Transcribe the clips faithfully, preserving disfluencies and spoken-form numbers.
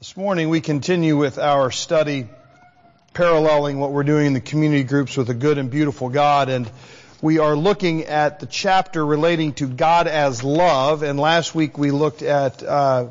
This morning we continue with our study paralleling what we're doing in the community groups with a good and beautiful God, and we are looking at the chapter relating to God as love, and last week we looked at a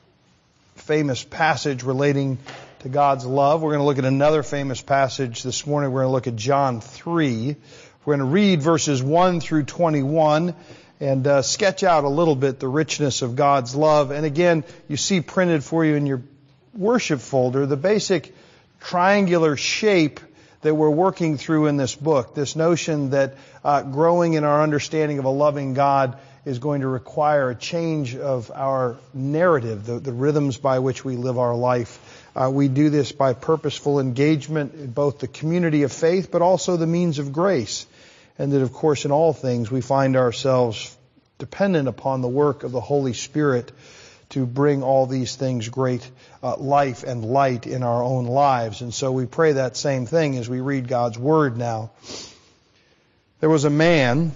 famous passage relating to God's love. We're going to look at another famous passage this morning. We're going to look at John three. We're going to read verses one through twenty-one and uh, sketch out a little bit the richness of God's love. And again, you see printed for you in your worship folder the basic triangular shape that we're working through in this book. This notion that uh, growing in our understanding of a loving God is going to require a change of our narrative, the, the rhythms by which we live our life. Uh, we do this by purposeful engagement in both the community of faith, but also the means of grace. And that, of course, in all things, we find ourselves dependent upon the work of the Holy Spirit to bring all these things great uh, life and light in our own lives. And so we pray that same thing as we read God's Word now. There was a man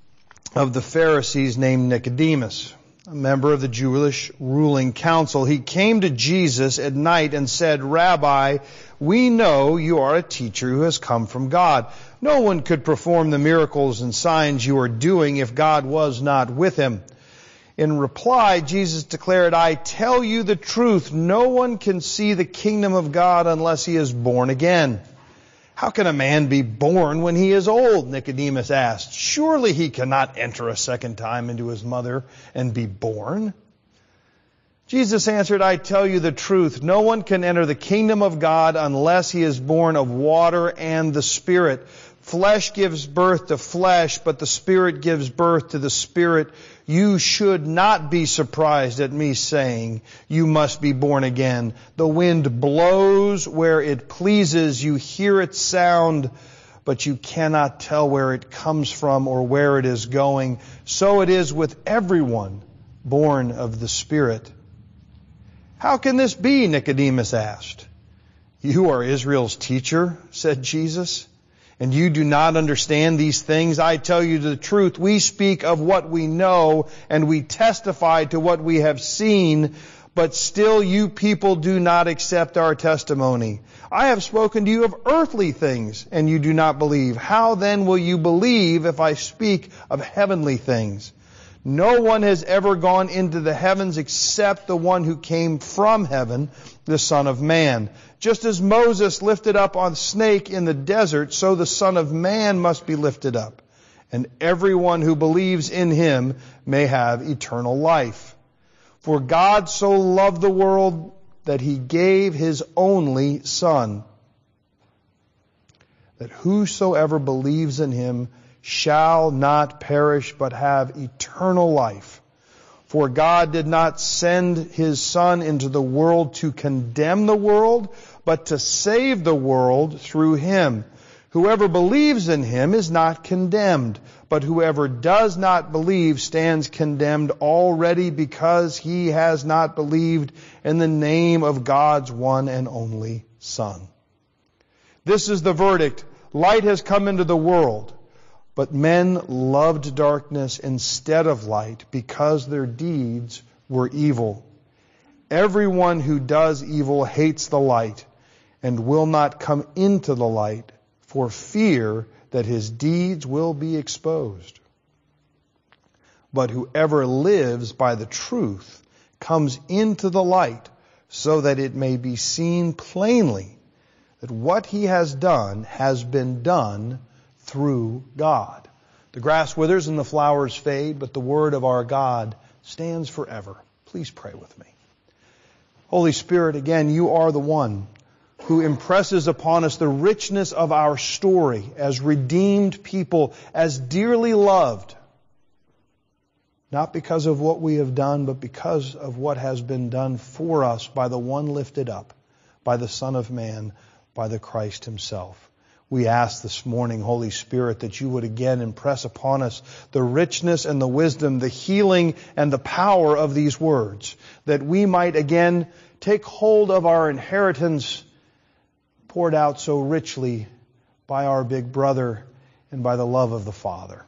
of the Pharisees named Nicodemus, a member of the Jewish ruling council. He came to Jesus at night and said, "Rabbi, we know you are a teacher who has come from God. No one could perform the miracles and signs you are doing if God was not with him." In reply, Jesus declared, "I tell you the truth, no one can see the kingdom of God unless he is born again." "How can a man be born when he is old?" Nicodemus asked. "Surely he cannot enter a second time into his mother and be born." Jesus answered, "I tell you the truth, no one can enter the kingdom of God unless he is born of water and the Spirit. Flesh gives birth to flesh, but the Spirit gives birth to the Spirit. You should not be surprised at me saying, 'You must be born again.' The wind blows where it pleases. You hear its sound, but you cannot tell where it comes from or where it is going. So it is with everyone born of the Spirit." "How can this be?" Nicodemus asked. "You are Israel's teacher," said Jesus, "and you do not understand these things? I tell you the truth, we speak of what we know and we testify to what we have seen, but still you people do not accept our testimony. I have spoken to you of earthly things and you do not believe. How then will you believe if I speak of heavenly things? No one has ever gone into the heavens except the one who came from heaven, the Son of Man. Just as Moses lifted up a snake in the desert, so the Son of Man must be lifted up, and everyone who believes in him may have eternal life. For God so loved the world that he gave his only Son, that whosoever believes in him shall not perish but have eternal life. For God did not send his Son into the world to condemn the world, but to save the world through him. Whoever believes in him is not condemned, but whoever does not believe stands condemned already because he has not believed in the name of God's one and only Son. This is the verdict. Light has come into the world, but men loved darkness instead of light because their deeds were evil. Everyone who does evil hates the light and will not come into the light for fear that his deeds will be exposed. But whoever lives by the truth comes into the light so that it may be seen plainly that what he has done has been done through God. The grass withers and the flowers fade, but the word of our God stands forever. Please pray with me. Holy Spirit, again, you are the one who impresses upon us the richness of our story as redeemed people, as dearly loved, not because of what we have done, but because of what has been done for us by the one lifted up, by the Son of Man, by the Christ himself. We ask this morning, Holy Spirit, that you would again impress upon us the richness and the wisdom, the healing and the power of these words, that we might again take hold of our inheritance poured out so richly by our big brother and by the love of the Father.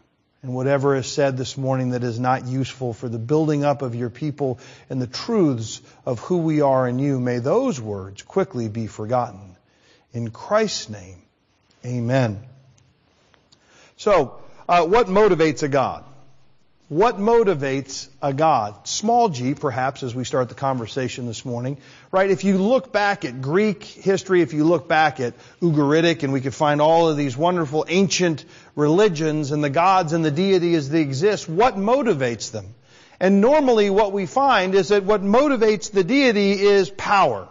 And whatever is said this morning that is not useful for the building up of your people and the truths of who we are in you, may those words quickly be forgotten. In Christ's name, amen. So, uh, what motivates a God? What motivates a God? Small g, perhaps, as we start the conversation this morning. Right? If you look back at Greek history, if you look back at Ugaritic, and we could find all of these wonderful ancient religions and the gods and the deities that exist, what motivates them? And normally what we find is that what motivates the deity is power.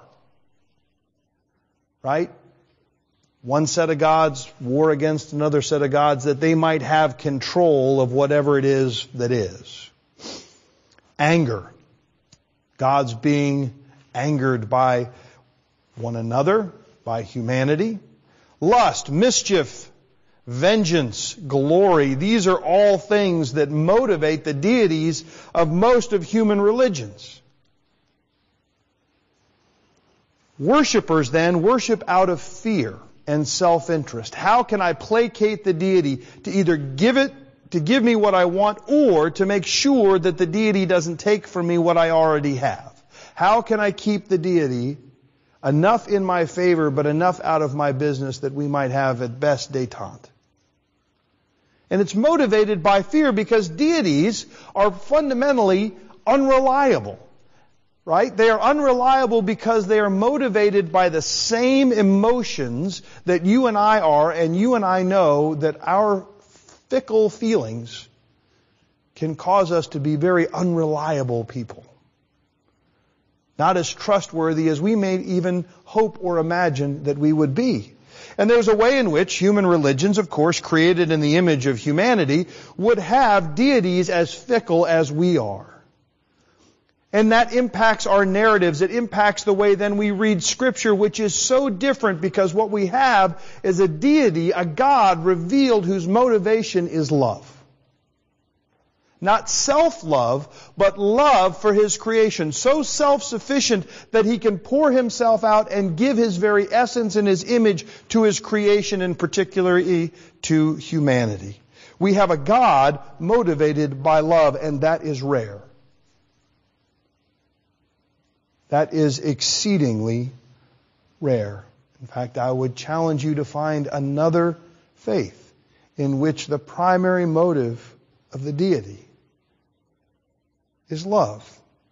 Right? One set of gods war against another set of gods that they might have control of whatever it is that is. Anger. Gods being angered by one another, by humanity. Lust, mischief, vengeance, glory. These are all things that motivate the deities of most of human religions. Worshippers then worship out of fear and self-interest. How can I placate the deity to either give it, to give me what I want, or to make sure that the deity doesn't take from me what I already have? How can I keep the deity enough in my favor, but enough out of my business that we might have at best détente? And it's motivated by fear because deities are fundamentally unreliable. Right? They are unreliable because they are motivated by the same emotions that you and I are, and you and I know that our fickle feelings can cause us to be very unreliable people. Not as trustworthy as we may even hope or imagine that we would be. And there's a way in which human religions, of course, created in the image of humanity, would have deities as fickle as we are. And that impacts our narratives. It impacts the way then we read Scripture, which is so different because what we have is a deity, a God revealed whose motivation is love. Not self-love, but love for His creation. So self-sufficient that He can pour Himself out and give His very essence and His image to His creation, and particularly to humanity. We have a God motivated by love, and that is rare. That is exceedingly rare. In fact, I would challenge you to find another faith in which the primary motive of the deity is love.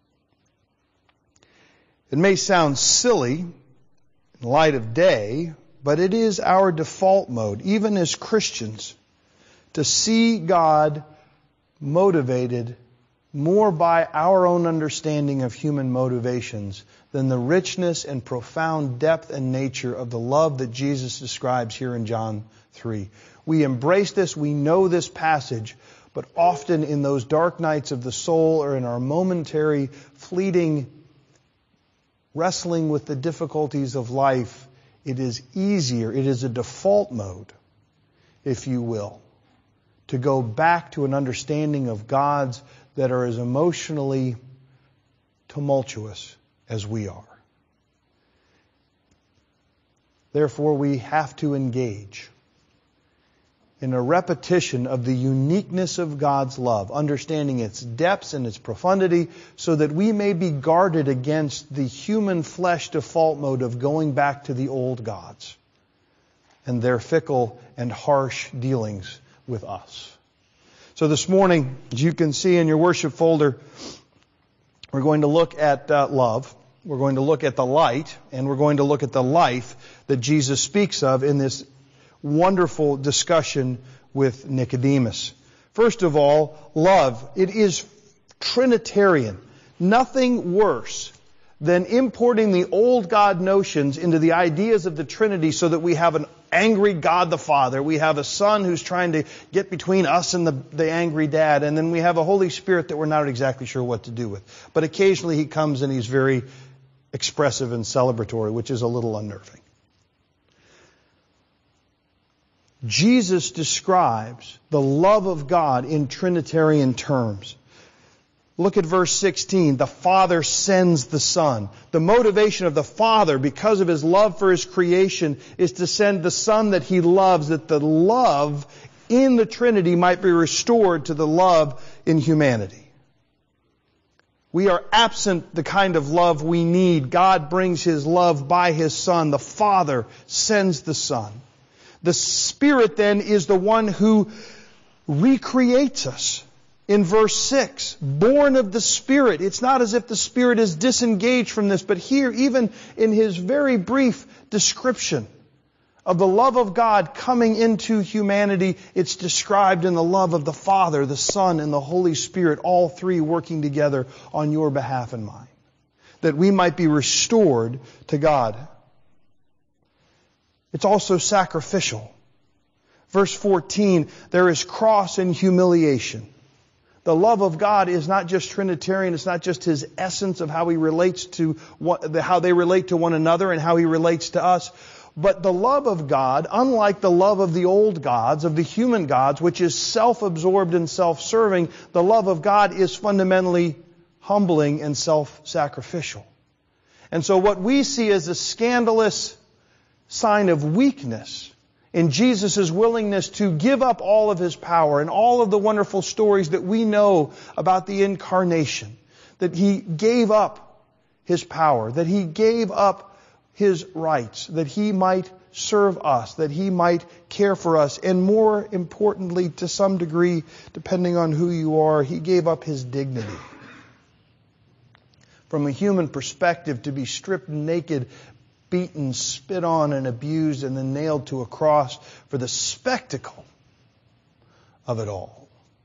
It may sound silly in light of day, but it is our default mode, even as Christians, to see God motivated more by our own understanding of human motivations than the richness and profound depth and nature of the love that Jesus describes here in John three. We embrace this, we know this passage, but often in those dark nights of the soul or in our momentary, fleeting wrestling with the difficulties of life, it is easier, it is a default mode, if you will, to go back to an understanding of God's that are as emotionally tumultuous as we are. Therefore, we have to engage in a repetition of the uniqueness of God's love, understanding its depths and its profundity, so that we may be guarded against the human flesh default mode of going back to the old gods and their fickle and harsh dealings with us. So this morning, as you can see in your worship folder, we're going to look at uh, love. We're going to look at the light, and we're going to look at the life that Jesus speaks of in this wonderful discussion with Nicodemus. First of all, love. It is Trinitarian. Nothing worse than importing the old God notions into the ideas of the Trinity so that we have an angry God the Father, we have a Son who's trying to get between us and the, the angry Dad, and then we have a Holy Spirit that we're not exactly sure what to do with. But occasionally He comes and He's very expressive and celebratory, which is a little unnerving. Jesus describes the love of God in Trinitarian terms. Look at verse sixteen. The Father sends the Son. The motivation of the Father, because of His love for His creation, is to send the Son that He loves, that the love in the Trinity might be restored to the love in humanity. We are absent the kind of love we need. God brings His love by His Son. The Father sends the Son. The Spirit then is the one who recreates us. In verse six, born of the Spirit. It's not as if the Spirit is disengaged from this, but here, even in His very brief description of the love of God coming into humanity, it's described in the love of the Father, the Son, and the Holy Spirit, all three working together on your behalf and mine, that we might be restored to God. It's also sacrificial. Verse fourteen, there is cross and humiliation. The love of God is not just Trinitarian. It's not just His essence of how He relates to what, how they relate to one another and how He relates to us. But the love of God, unlike the love of the old gods, of the human gods, which is self-absorbed and self-serving, the love of God is fundamentally humbling and self-sacrificial. And so what we see as a scandalous sign of weakness in Jesus' willingness to give up all of His power and all of the wonderful stories that we know about the incarnation, that He gave up His power, that He gave up His rights, that He might serve us, that He might care for us, and more importantly, to some degree, depending on who you are, He gave up His dignity. From a human perspective, to be stripped naked, beaten, spit on, and abused, and then nailed to a cross for the spectacle of it all.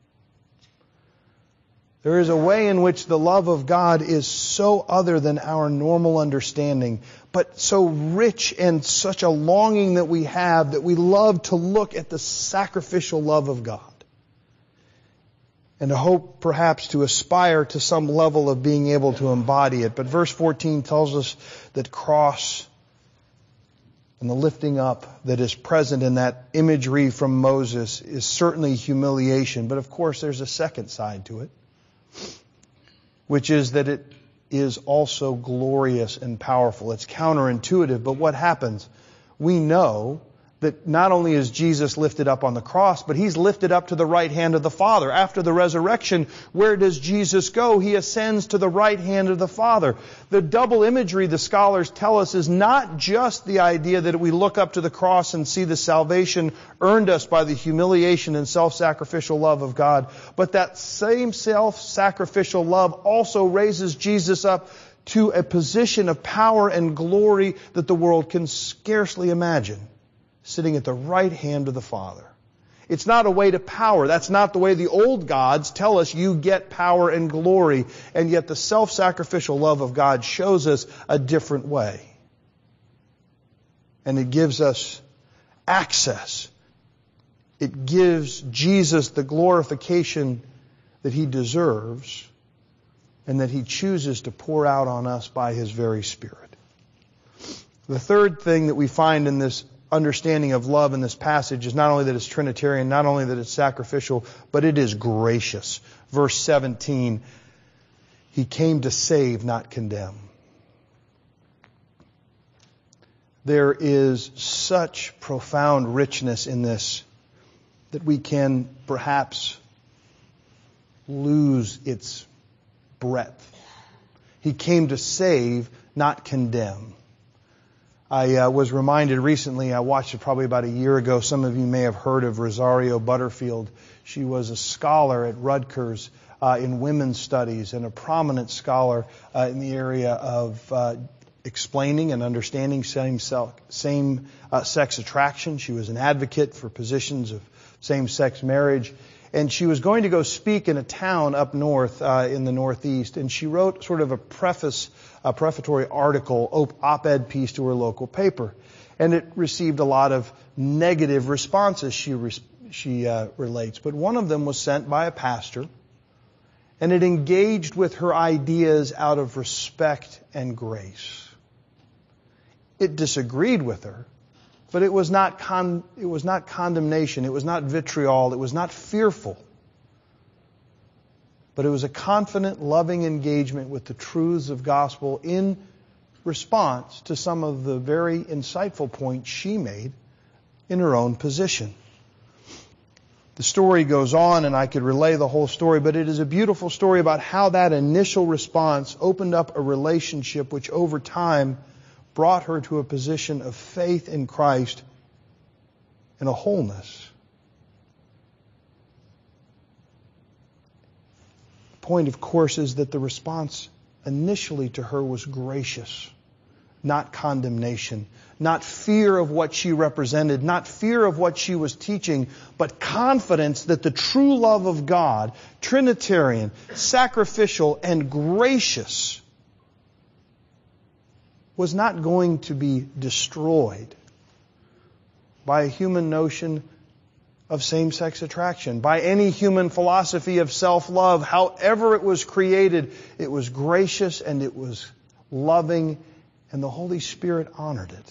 There is a way in which the love of God is so other than our normal understanding, but so rich and such a longing that we have that we love to look at the sacrificial love of God and to hope perhaps to aspire to some level of being able to embody it. But verse fourteen tells us that cross and the lifting up that is present in that imagery from Moses is certainly humiliation. But of course there's a second side to it, which is that it is also glorious and powerful. It's counterintuitive, but what happens? We know that not only is Jesus lifted up on the cross, but He's lifted up to the right hand of the Father. After the resurrection, where does Jesus go? He ascends to the right hand of the Father. The double imagery, the scholars tell us, is not just the idea that we look up to the cross and see the salvation earned us by the humiliation and self-sacrificial love of God, but that same self-sacrificial love also raises Jesus up to a position of power and glory that the world can scarcely imagine, sitting at the right hand of the Father. It's not a way to power. That's not the way the old gods tell us you get power and glory. And yet the self-sacrificial love of God shows us a different way. And it gives us access. It gives Jesus the glorification that He deserves and that He chooses to pour out on us by His very Spirit. The third thing that we find in this understanding of love in this passage is not only that it's Trinitarian, not only that it's sacrificial, but it is gracious. Verse seventeen, He came to save, not condemn. There is such profound richness in this that we can perhaps lose its breadth. He came to save, not condemn. I uh, was reminded recently, I watched it probably about a year ago, some of you may have heard of Rosario Butterfield. She was a scholar at Rutgers uh, in women's studies and a prominent scholar uh, in the area of uh, explaining and understanding same-sex same, uh, sex attraction. She was an advocate for positions of same-sex marriage. And she was going to go speak in a town up north uh, in the Northeast, and she wrote sort of a preface, a prefatory article, op-ed piece to her local paper. And it received a lot of negative responses, she, re- she uh, relates. But one of them was sent by a pastor, and it engaged with her ideas out of respect and grace. It disagreed with her. But it was not con- it was not condemnation. It was not vitriol. It was not fearful. But it was a confident, loving engagement with the truths of gospel in response to some of the very insightful points she made in her own position. The story goes on, and I could relay the whole story, but it is a beautiful story about how that initial response opened up a relationship which over time brought her to a position of faith in Christ and a wholeness. The point, of course, is that the response initially to her was gracious, not condemnation, not fear of what she represented, not fear of what she was teaching, but confidence that the true love of God, Trinitarian, sacrificial, and gracious, was not going to be destroyed by a human notion of same-sex attraction, by any human philosophy of self-love. However it was created, it was gracious and it was loving, and the Holy Spirit honored it.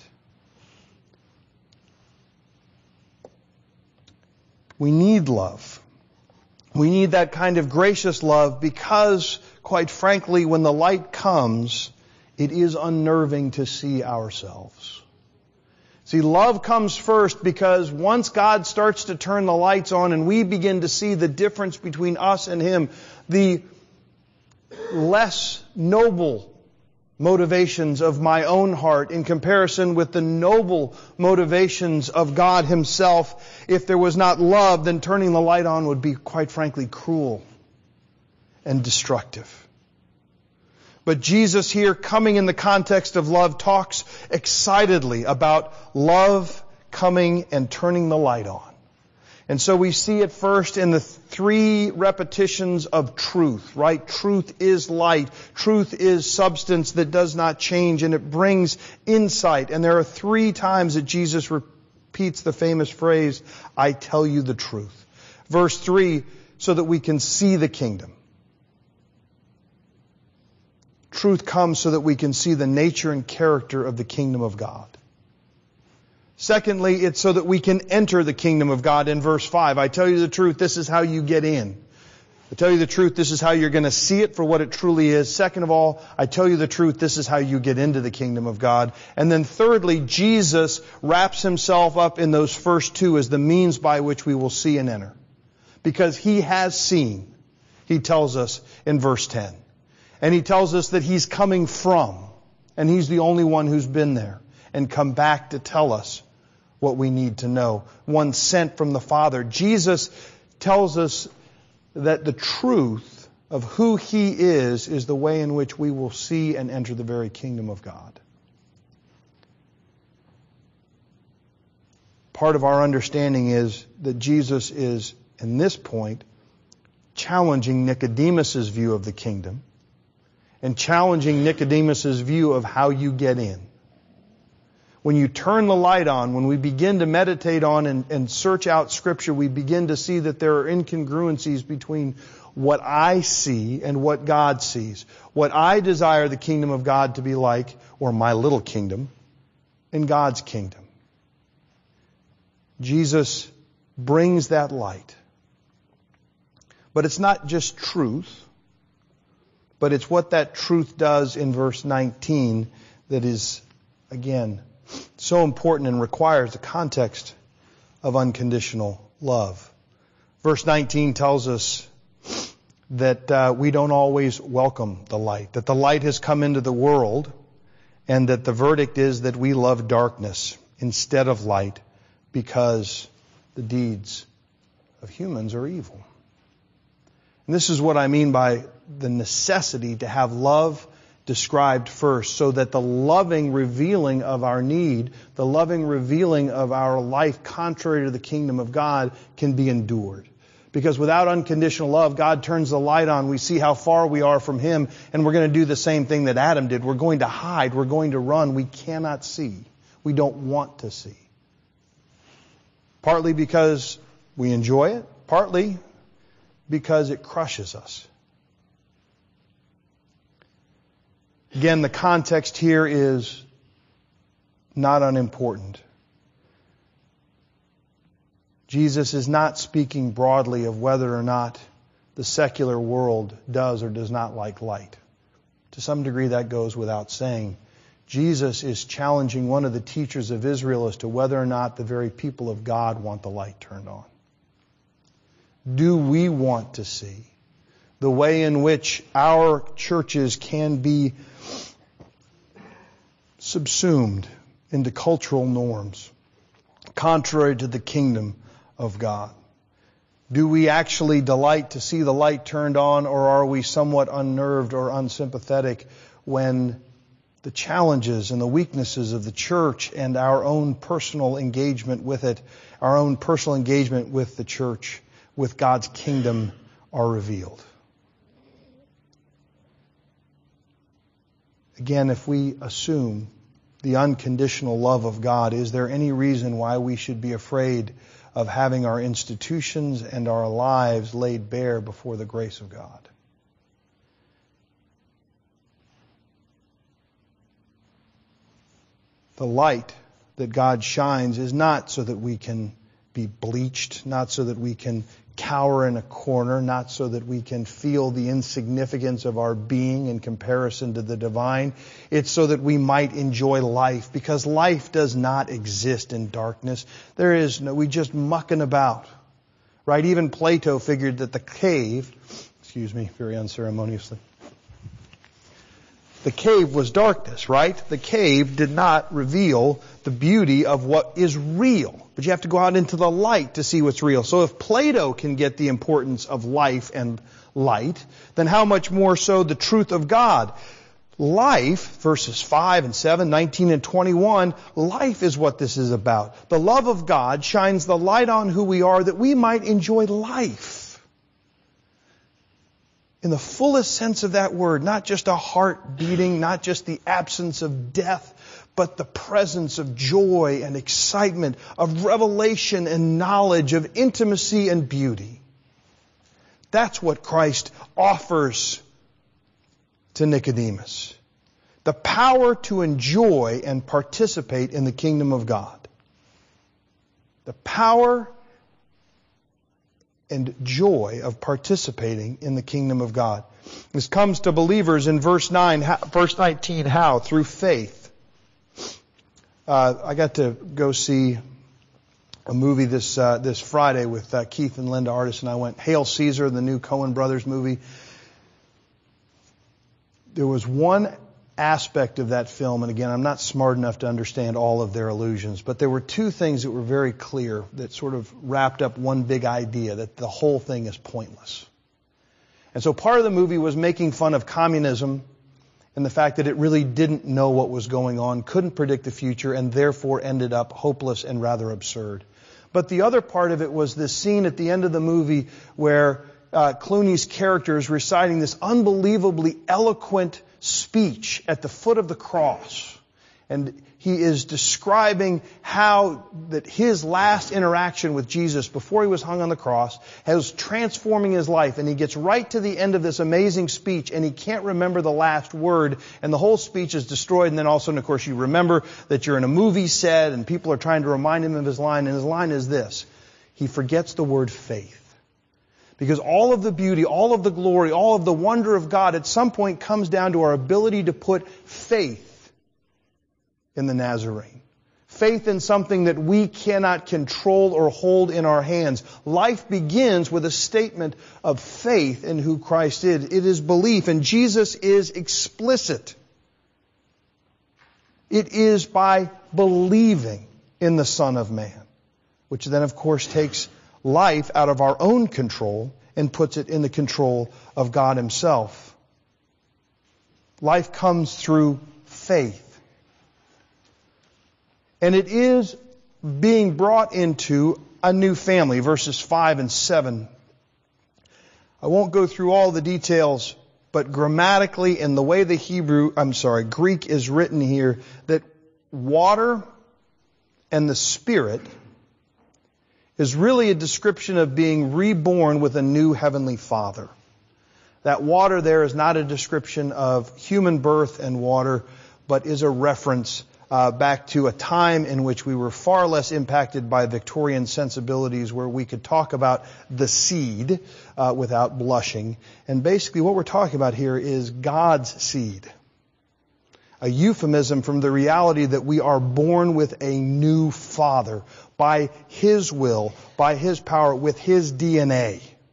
We need love. We need that kind of gracious love because, quite frankly, when the light comes, it is unnerving to see ourselves. See, love comes first because once God starts to turn the lights on and we begin to see the difference between us and Him, the less noble motivations of my own heart in comparison with the noble motivations of God Himself, if there was not love, then turning the light on would be, quite frankly, cruel and destructive. But Jesus here, coming in the context of love, talks excitedly about love coming and turning the light on. And so we see it first in the three repetitions of truth, right? Truth is light. Truth is substance that does not change, and it brings insight. And there are three times that Jesus repeats the famous phrase, I tell you the truth. Verse three, so that we can see the kingdom. Truth comes so that we can see the nature and character of the kingdom of God. Secondly, it's so that we can enter the kingdom of God in verse five. I tell you the truth, this is how you get in. I tell you the truth, this is how you're going to see it for what it truly is. Second of all, I tell you the truth, this is how you get into the kingdom of God. And then thirdly, Jesus wraps Himself up in those first two as the means by which we will see and enter. Because He has seen, He tells us in verse ten. And He tells us that He's coming from, and He's the only one who's been there and come back to tell us what we need to know. One sent from the Father. Jesus tells us that the truth of who He is is the way in which we will see and enter the very kingdom of God. Part of our understanding is that Jesus is, in this point, challenging Nicodemus's view of the kingdom and challenging Nicodemus's view of how you get in. When you turn the light on, when we begin to meditate on and, and search out Scripture, we begin to see that there are incongruencies between what I see and what God sees. What I desire the kingdom of God to be like, or my little kingdom, and God's kingdom. Jesus brings that light. But it's not just truth, but it's what that truth does in verse nineteen that is, again, so important and requires the context of unconditional love. Verse nineteen tells us that uh, we don't always welcome the light, that the light has come into the world, and that the verdict is that we love darkness instead of light because the deeds of humans are evil. And this is what I mean by the necessity to have love described first, so that the loving revealing of our need, the loving revealing of our life contrary to the kingdom of God can be endured. Because without unconditional love, God turns the light on, we see how far we are from Him, and we're going to do the same thing that Adam did. We're going to hide, we're going to run, we cannot see. We don't want to see. Partly because we enjoy it, partly because it crushes us. Again, the context here is not unimportant. Jesus is not speaking broadly of whether or not the secular world does or does not like light. To some degree that goes without saying. Jesus is challenging one of the teachers of Israel as to whether or not the very people of God want the light turned on. do we want to see? The way in which our churches can be subsumed into cultural norms, contrary to the kingdom of God. Do we actually delight to see the light turned on, or are we somewhat unnerved or unsympathetic when the challenges and the weaknesses of the church and our own personal engagement with it, our own personal engagement with the church, with God's kingdom, are revealed? Again, if we assume the unconditional love of God, is there any reason why we should be afraid of having our institutions and our lives laid bare before the grace of God? The light that God shines is not so that we can be bleached, not so that we can cower in a corner, not so that we can feel the insignificance of our being in comparison to the divine. It's so that we might enjoy life, because life does not exist in darkness. There is no, we just mucking about. Right? Even Plato figured that the cave, excuse me, very unceremoniously, the cave was darkness, right? The cave did not reveal the beauty of what is real. But you have to go out into the light to see what's real. So if Plato can get the importance of life and light, then how much more so the truth of God? Life, verses five and seven, nineteen and twenty-one, life is what this is about. The love of God shines the light on who we are, that we might enjoy life in the fullest sense of that word, not just a heart beating, not just the absence of death, but the presence of joy and excitement, of revelation and knowledge, of intimacy and beauty. That's what Christ offers to Nicodemus. The power to enjoy and participate in the kingdom of God. The power and joy of participating in the kingdom of God. This comes to believers in verse nine, verse nineteen. How? Through faith. Uh, I got to go see a movie this uh, this Friday with uh, Keith and Linda Artis, and I went Hail Caesar, the new Coen Brothers movie. There was one aspect of that film, and again, I'm not smart enough to understand all of their allusions, but there were two things that were very clear that sort of wrapped up one big idea, that the whole thing is pointless. And so part of the movie was making fun of communism and the fact that it really didn't know what was going on, couldn't predict the future, and therefore ended up hopeless and rather absurd. But the other part of it was this scene at the end of the movie where uh, Clooney's character is reciting this unbelievably eloquent speech at the foot of the cross. And he is describing how that his last interaction with Jesus before he was hung on the cross was transforming his life. And he gets right to the end of this amazing speech and he can't remember the last word, and the whole speech is destroyed. And then all of a sudden, of course, you remember that you're in a movie set and people are trying to remind him of his line, and his line is this. He forgets the word faith. Because all of the beauty, all of the glory, all of the wonder of God at some point comes down to our ability to put faith in the Nazarene. Faith in something that we cannot control or hold in our hands. Life begins with a statement of faith in who Christ is. It is belief, and Jesus is explicit. It is by believing in the Son of Man, which then, of course, takes life out of our own control and puts it in the control of God Himself. Life comes through faith. And it is being brought into a new family, verses five and seven. I won't go through all the details, but grammatically in the way the Hebrew, I'm sorry, Greek is written here, that water and the Spirit is really a description of being reborn with a new heavenly Father. That water there is not a description of human birth and water, but is a reference uh, back to a time in which we were far less impacted by Victorian sensibilities, where we could talk about the seed uh, without blushing. And basically what we're talking about here is God's seed. A euphemism from the reality that we are born with a new Father by His will, by His power, with His D N A.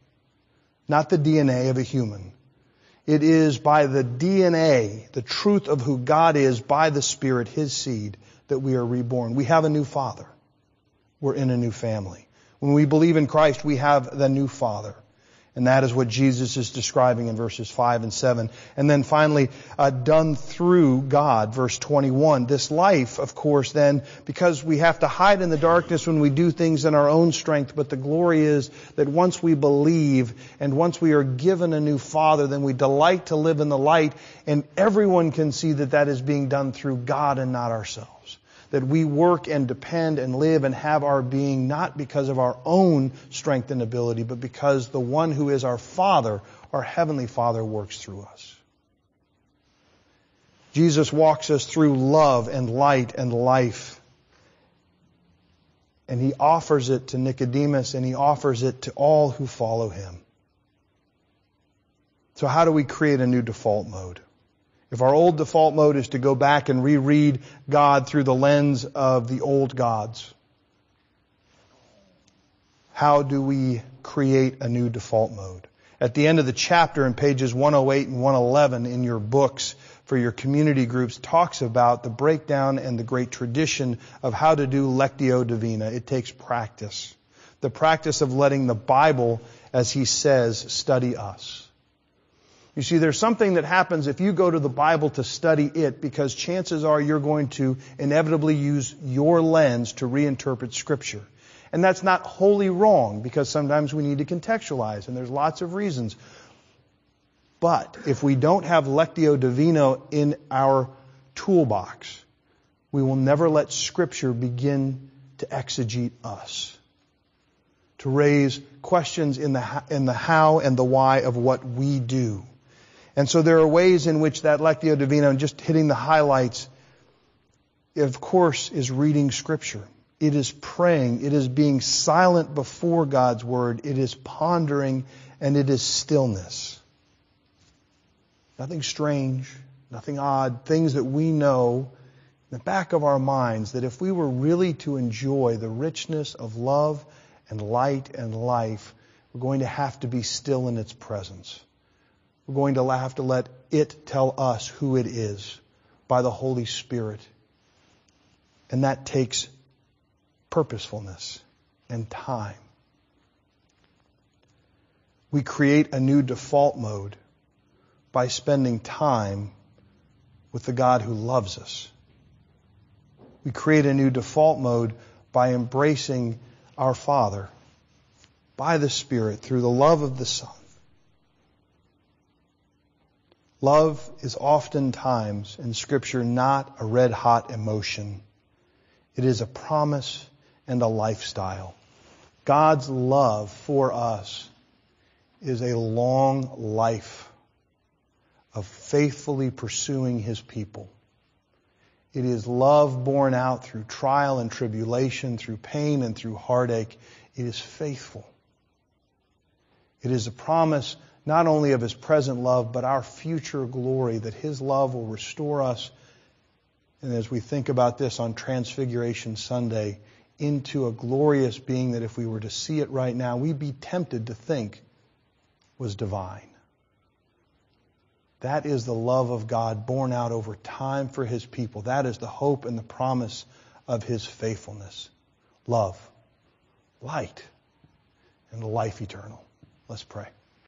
not the D N A of a human. It is by the D N A, the truth of who God is, by the Spirit, His seed, that we are reborn. We have a new Father. We're in a new family. When we believe in Christ, we have the new Father. And that is what Jesus is describing in verses five and seven. And then finally, uh, done through God, verse twenty-one. This life, of course, then, because we have to hide in the darkness when we do things in our own strength, but the glory is that once we believe and once we are given a new Father, then we delight to live in the light, and everyone can see that that is being done through God and not ourselves. That we work and depend and live and have our being not because of our own strength and ability, but because the one who is our Father, our Heavenly Father, works through us. Jesus walks us through love and light and life. And He offers it to Nicodemus, and He offers it to all who follow Him. So how do we create a new default mode? If our old default mode is to go back and reread God through the lens of the old gods, how do we create a new default mode? At the end of the chapter in pages one oh eight and one eleven in your books for your community groups talks about the breakdown and the great tradition of how to do Lectio Divina. It takes practice. The practice of letting the Bible, as he says, study us. You see, there's something that happens if you go to the Bible to study it, because chances are you're going to inevitably use your lens to reinterpret Scripture. And that's not wholly wrong, because sometimes we need to contextualize, and there's lots of reasons. But if we don't have Lectio Divina in our toolbox, we will never let Scripture begin to exegete us, to raise questions in the in the how and the why of what we do. And so there are ways in which that Lectio Divina, and just hitting the highlights, of course, is reading Scripture. It is praying. It is being silent before God's Word. It is pondering, and it is stillness. Nothing strange, nothing odd, things that we know in the back of our minds, that if we were really to enjoy the richness of love and light and life, we're going to have to be still in its presence. We're going to have to let it tell us who it is by the Holy Spirit. And that takes purposefulness and time. We create a new default mode by spending time with the God who loves us. We create a new default mode by embracing our Father by the Spirit through the love of the Son. Love is oftentimes in Scripture not a red-hot emotion. It is a promise and a lifestyle. God's love for us is a long life of faithfully pursuing His people. It is love born out through trial and tribulation, through pain and through heartache. It is faithful. It is a promise not only of His present love, but our future glory, that His love will restore us. And as we think about this on Transfiguration Sunday, into a glorious being that if we were to see it right now, we'd be tempted to think was divine. That is the love of God borne out over time for His people. That is the hope and the promise of His faithfulness. Love, light, and life eternal. Let's pray.